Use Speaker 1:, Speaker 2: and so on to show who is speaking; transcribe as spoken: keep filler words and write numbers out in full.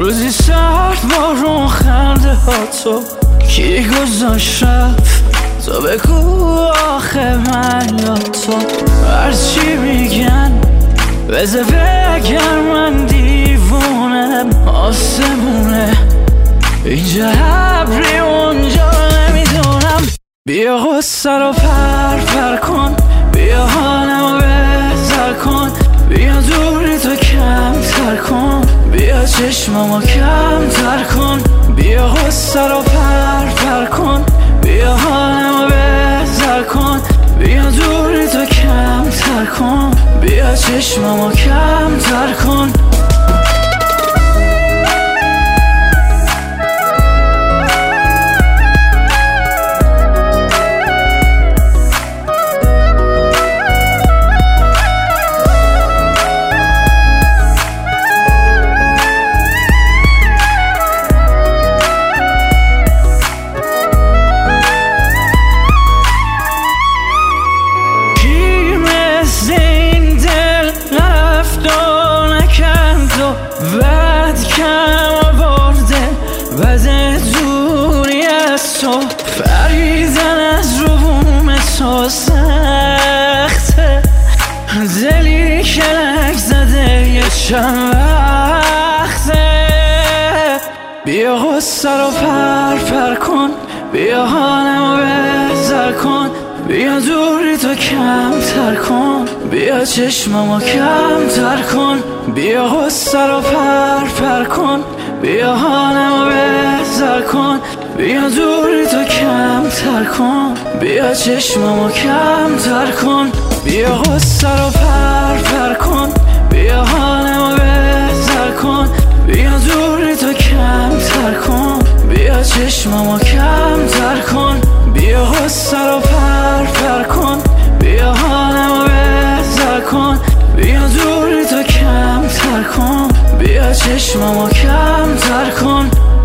Speaker 1: روزی سرد بارون خنده ها تو کی گذاشت رفت تو بگو آخه من یا تو هرچی میگن بذار بگر من دیوونم آسمونه اینجا ابری اونجا نمیدونم بیا غصه رو پر پر کن بیا حالمو بهتر کن بیا دوری تو کم تر کن بیا چشممو کم تر کن بیا غصه رو پر پر کن بیا حالمو بهتر کن بیا دوری تو کم تر کن بیا چشممو کم تر کن بعد کم آورده بعد دوری از تو فریدن از روم تو سخته دلی کلک زده یه چند وقته بیا غصه رو پر پر کن بیا حالمو بهتر کن بیا دوری تو کم تر کن بیا چشممو کم تر کن بیا غصه رو پر پر کن بیا حالمو بهتر کن بیا دوری تو کم تر کن بیا چشممو کم تر کن بیا غصه رو پر پر کن بیا حالمو بهتر کن بیا دوری تو کم تر کن بیا چشممو کم تر کن بیا غصه رو پر پر کن بیا حالمو بهتر کن بیا دوری تو کم تر کن بیا چشممو کم تر کن